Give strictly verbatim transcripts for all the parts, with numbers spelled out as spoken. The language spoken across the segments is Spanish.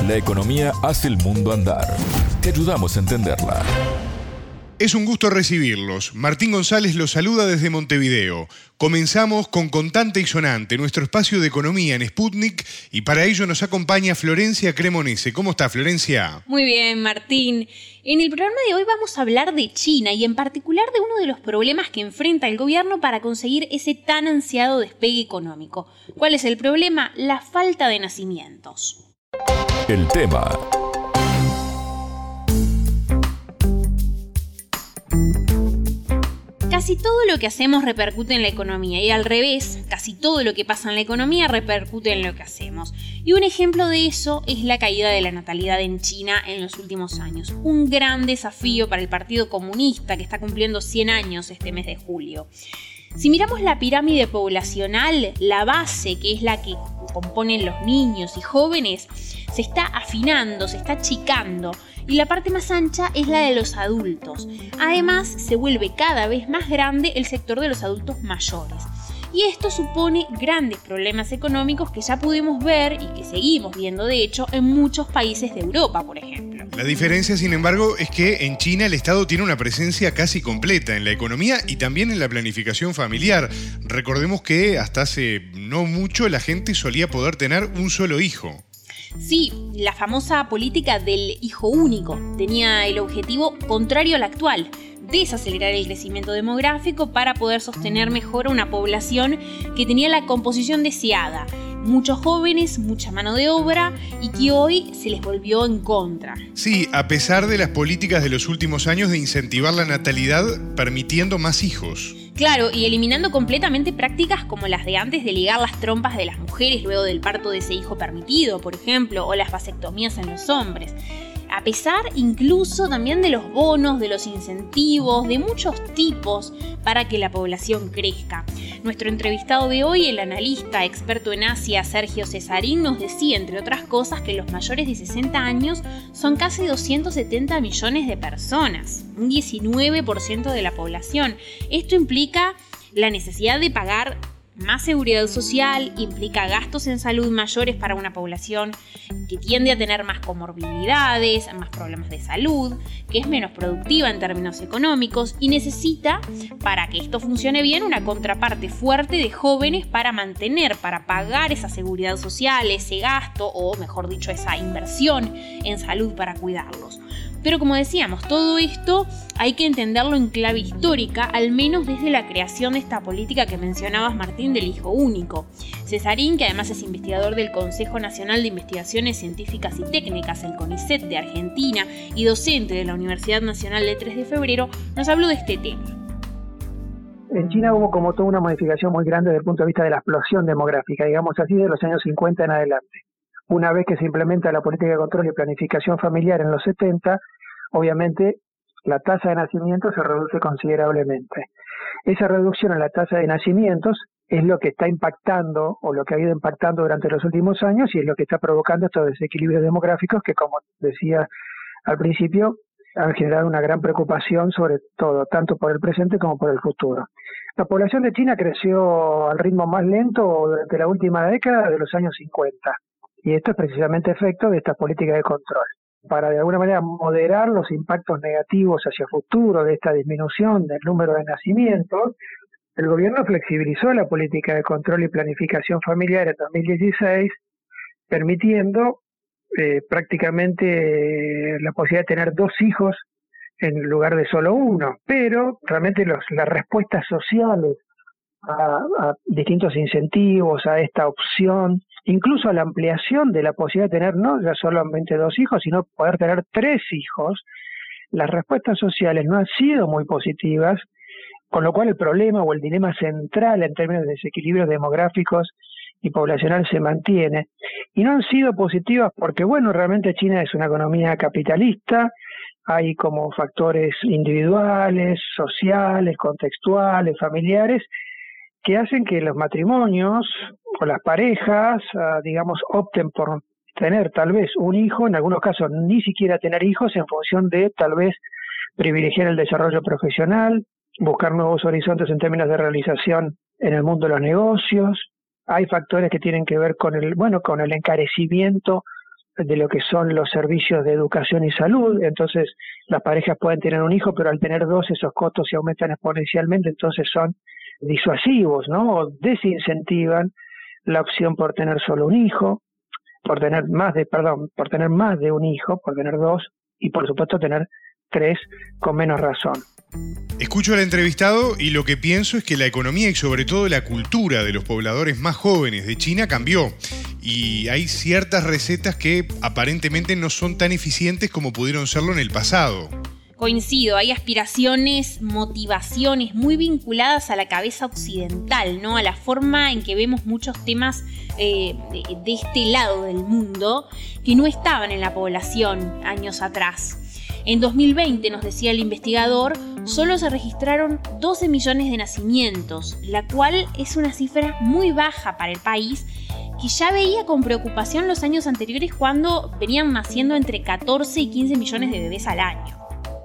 La economía hace el mundo andar. Te ayudamos a entenderla. Es un gusto recibirlos. Martín González los saluda desde Montevideo. Comenzamos con Contante y Sonante, nuestro espacio de economía en Sputnik, y para ello nos acompaña Florencia Cremonese. ¿Cómo está, Florencia? Muy bien, Martín. En el programa de hoy vamos a hablar de China y en particular de uno de los problemas que enfrenta el gobierno para conseguir ese tan ansiado despegue económico. ¿Cuál es el problema? La falta de nacimientos. El tema. Casi todo lo que hacemos repercute en la economía y al revés, casi todo lo que pasa en la economía repercute en lo que hacemos. Y un ejemplo de eso es la caída de la natalidad en China en los últimos años. Un gran desafío para el Partido Comunista que está cumpliendo cien años este mes de julio. Si miramos la pirámide poblacional, la base, que es la que componen los niños y jóvenes, se está afinando, se está achicando, y la parte más ancha es la de los adultos. Además, se vuelve cada vez más grande el sector de los adultos mayores. Y esto supone grandes problemas económicos que ya pudimos ver y que seguimos viendo, de hecho, en muchos países de Europa, por ejemplo. La diferencia, sin embargo, es que en China el Estado tiene una presencia casi completa en la economía y también en la planificación familiar. Recordemos que hasta hace no mucho la gente solía poder tener un solo hijo. Sí, la famosa política del hijo único tenía el objetivo contrario al actual: desacelerar el crecimiento demográfico para poder sostener mejor a una población que tenía la composición deseada, muchos jóvenes, mucha mano de obra, y que hoy se les volvió en contra. Sí, a pesar de las políticas de los últimos años de incentivar la natalidad permitiendo más hijos. Claro, y eliminando completamente prácticas como las de antes de ligar las trompas de las mujeres luego del parto de ese hijo permitido, por ejemplo, o las vasectomías en los hombres. A pesar incluso también de los bonos, de los incentivos, de muchos tipos para que la población crezca. Nuestro entrevistado de hoy, el analista experto en Asia, Sergio Cesarín, nos decía, entre otras cosas, que los mayores de sesenta años son casi doscientos setenta millones de personas, un diecinueve por ciento de la población. Esto implica la necesidad de pagar más seguridad social, implica gastos en salud mayores para una población que tiende a tener más comorbilidades, más problemas de salud, que es menos productiva en términos económicos y necesita, para que esto funcione bien, una contraparte fuerte de jóvenes para mantener, para pagar esa seguridad social, ese gasto, o mejor dicho, esa inversión en salud para cuidarlos. Pero como decíamos, todo esto hay que entenderlo en clave histórica, al menos desde la creación de esta política que mencionabas, Martín, del hijo único. Cesarín, que además es investigador del Consejo Nacional de Investigaciones Científicas y Técnicas, el CONICET de Argentina, y docente de la Universidad Nacional de tres de febrero, nos habló de este tema. En China hubo como toda una modificación muy grande desde el punto de vista de la explosión demográfica, digamos así, de los años cincuenta en adelante. Una vez que se implementa la política de control y planificación familiar en los setenta, obviamente la tasa de nacimientos se reduce considerablemente. Esa reducción en la tasa de nacimientos es lo que está impactando, o lo que ha ido impactando durante los últimos años, y es lo que está provocando estos desequilibrios demográficos que, como decía al principio, han generado una gran preocupación, sobre todo, tanto por el presente como por el futuro. La población de China creció al ritmo más lento durante la última década de los años cincuenta. Y esto es precisamente efecto de esta política de control. Para de alguna manera moderar los impactos negativos hacia futuro de esta disminución del número de nacimientos, el gobierno flexibilizó la política de control y planificación familiar en dos mil dieciséis, permitiendo eh, prácticamente eh, la posibilidad de tener dos hijos en lugar de solo uno. Pero realmente los, las respuestas sociales a, a distintos incentivos, a esta opción, incluso a la ampliación de la posibilidad de tener no ya solamente dos hijos, sino poder tener tres hijos, las respuestas sociales no han sido muy positivas, con lo cual el problema o el dilema central en términos de desequilibrios demográficos y poblacional se mantiene. Y no han sido positivas porque, bueno, realmente China es una economía capitalista, hay como factores individuales, sociales, contextuales, familiares, que hacen que los matrimonios o las parejas, uh, digamos, opten por tener tal vez un hijo, en algunos casos ni siquiera tener hijos, en función de tal vez privilegiar el desarrollo profesional, buscar nuevos horizontes en términos de realización en el mundo de los negocios. Hay factores que tienen que ver con el, bueno, con el encarecimiento de lo que son los servicios de educación y salud. Entonces las parejas pueden tener un hijo, pero al tener dos esos costos se aumentan exponencialmente, entonces son disuasivos, ¿no? O desincentivan la opción por tener solo un hijo, por tener más de, perdón, por tener más de un hijo, por tener dos y por supuesto tener tres con menos razón. Escucho al entrevistado y lo que pienso es que la economía y sobre todo la cultura de los pobladores más jóvenes de China cambió y hay ciertas recetas que aparentemente no son tan eficientes como pudieron serlo en el pasado. Coincido, hay aspiraciones, motivaciones muy vinculadas a la cabeza occidental, ¿no? A la forma en que vemos muchos temas eh, de, de este lado del mundo que no estaban en la población años atrás. En dos mil veinte, nos decía el investigador, solo se registraron doce millones de nacimientos, la cual es una cifra muy baja para el país, que ya veía con preocupación los años anteriores cuando venían naciendo entre catorce y quince millones de bebés al año.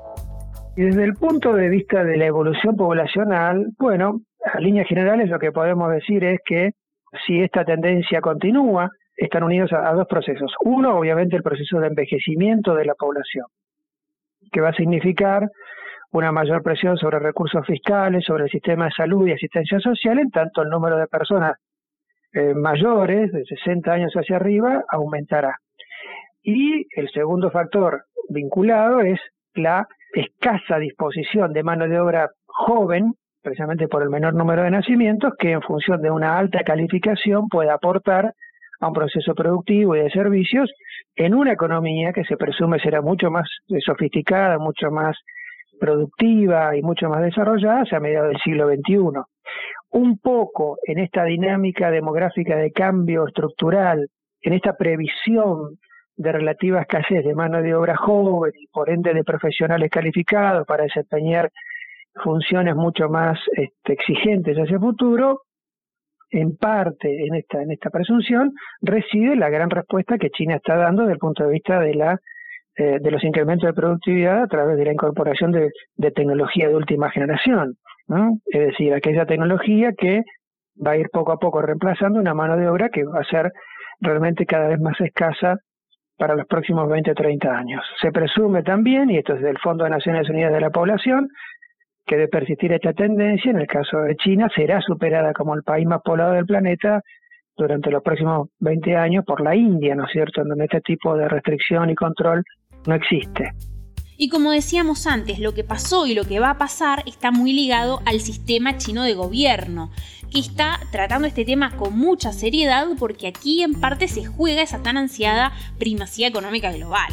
Y desde el punto de vista de la evolución poblacional, bueno, a líneas generales lo que podemos decir es que si esta tendencia continúa, están unidos a, a dos procesos. Uno, obviamente, el proceso de envejecimiento de la población, que va a significar una mayor presión sobre recursos fiscales, sobre el sistema de salud y asistencia social, en tanto el número de personas eh, mayores, de sesenta años hacia arriba, aumentará. Y el segundo factor vinculado es la escasa disposición de mano de obra joven, precisamente por el menor número de nacimientos, que en función de una alta calificación puede aportar a un proceso productivo y de servicios en una economía que se presume será mucho más sofisticada, mucho más productiva y mucho más desarrollada hacia mediados del siglo veintiuno. Un poco en esta dinámica demográfica de cambio estructural, en esta previsión de relativa escasez de mano de obra joven y por ende de profesionales calificados para desempeñar funciones mucho más este, exigentes hacia el futuro, en parte en esta en esta presunción reside la gran respuesta que China está dando desde el punto de vista de la eh, de los incrementos de productividad a través de la incorporación de, de tecnología de última generación, ¿no? Es decir, aquella tecnología que va a ir poco a poco reemplazando una mano de obra que va a ser realmente cada vez más escasa para los próximos veinte o treinta años. Se presume también, y esto es del Fondo de Naciones Unidas de la Población, que de persistir esta tendencia, en el caso de China, será superada como el país más poblado del planeta durante los próximos veinte años por la India, ¿no es cierto?, en donde este tipo de restricción y control no existe. Y como decíamos antes, lo que pasó y lo que va a pasar está muy ligado al sistema chino de gobierno, que está tratando este tema con mucha seriedad porque aquí en parte se juega esa tan ansiada primacía económica global.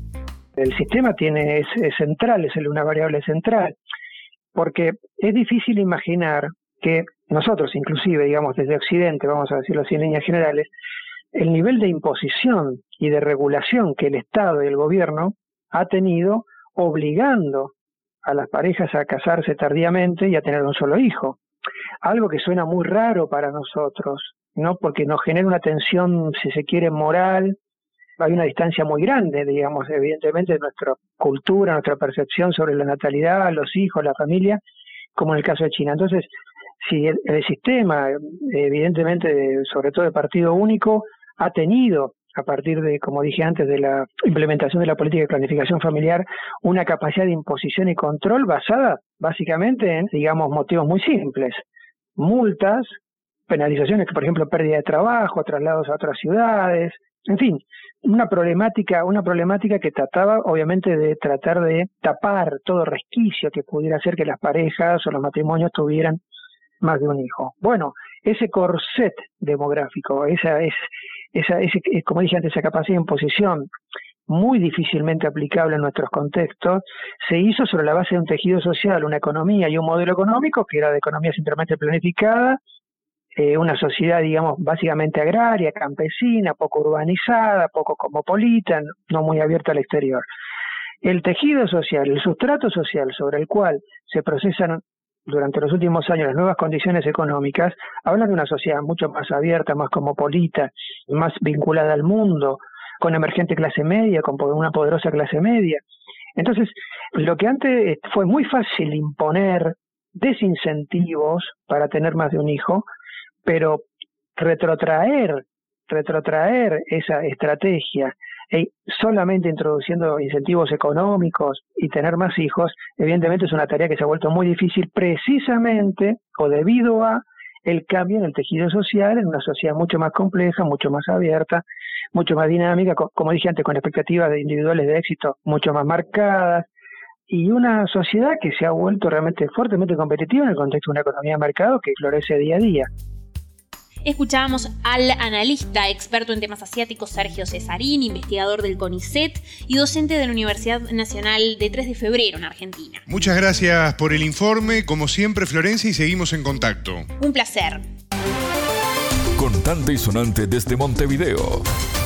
El sistema tiene es, es central, es una variable central, porque es difícil imaginar que nosotros, inclusive, digamos, desde Occidente, vamos a decirlo así en líneas generales, el nivel de imposición y de regulación que el Estado y el gobierno ha tenido obligando a las parejas a casarse tardíamente y a tener un solo hijo. Algo que suena muy raro para nosotros, ¿no? Porque nos genera una tensión, si se quiere, moral. Hay una distancia muy grande, digamos, evidentemente, de nuestra cultura, nuestra percepción sobre la natalidad, los hijos, la familia, como en el caso de China. Entonces, si el, el sistema, evidentemente, de, sobre todo de partido único, ha tenido, a partir de, como dije antes, de la implementación de la política de planificación familiar, una capacidad de imposición y control basada básicamente en, digamos, motivos muy simples. Multas, penalizaciones, por ejemplo, pérdida de trabajo, traslados a otras ciudades, en fin, una problemática, una problemática que trataba, obviamente, de tratar de tapar todo resquicio que pudiera hacer que las parejas o los matrimonios tuvieran más de un hijo. Bueno, ese corset demográfico, esa es, esa, ese, como dije antes, esa capacidad de imposición muy difícilmente aplicable en nuestros contextos, se hizo sobre la base de un tejido social, una economía y un modelo económico que era de economía simplemente planificada, eh, una sociedad, digamos, básicamente agraria, campesina, poco urbanizada, poco cosmopolita, no muy abierta al exterior. El tejido social, el sustrato social sobre el cual se procesan durante los últimos años las nuevas condiciones económicas, hablan de una sociedad mucho más abierta, más cosmopolita, más vinculada al mundo, con emergente clase media, con una poderosa clase media. Entonces, lo que antes fue muy fácil imponer desincentivos para tener más de un hijo, pero retrotraer retrotraer esa estrategia y solamente introduciendo incentivos económicos y tener más hijos, evidentemente es una tarea que se ha vuelto muy difícil precisamente o debido a el cambio en el tejido social, en una sociedad mucho más compleja, mucho más abierta, mucho más dinámica, como dije antes, con expectativas de individuales de éxito mucho más marcadas, y una sociedad que se ha vuelto realmente fuertemente competitiva en el contexto de una economía de mercado que florece día a día. Escuchábamos al analista experto en temas asiáticos Sergio Cesarín, investigador del CONICET y docente de la Universidad Nacional de tres de febrero en Argentina. Muchas gracias por el informe, como siempre, Florencia, y seguimos en contacto. Un placer. Contante y sonante desde Montevideo.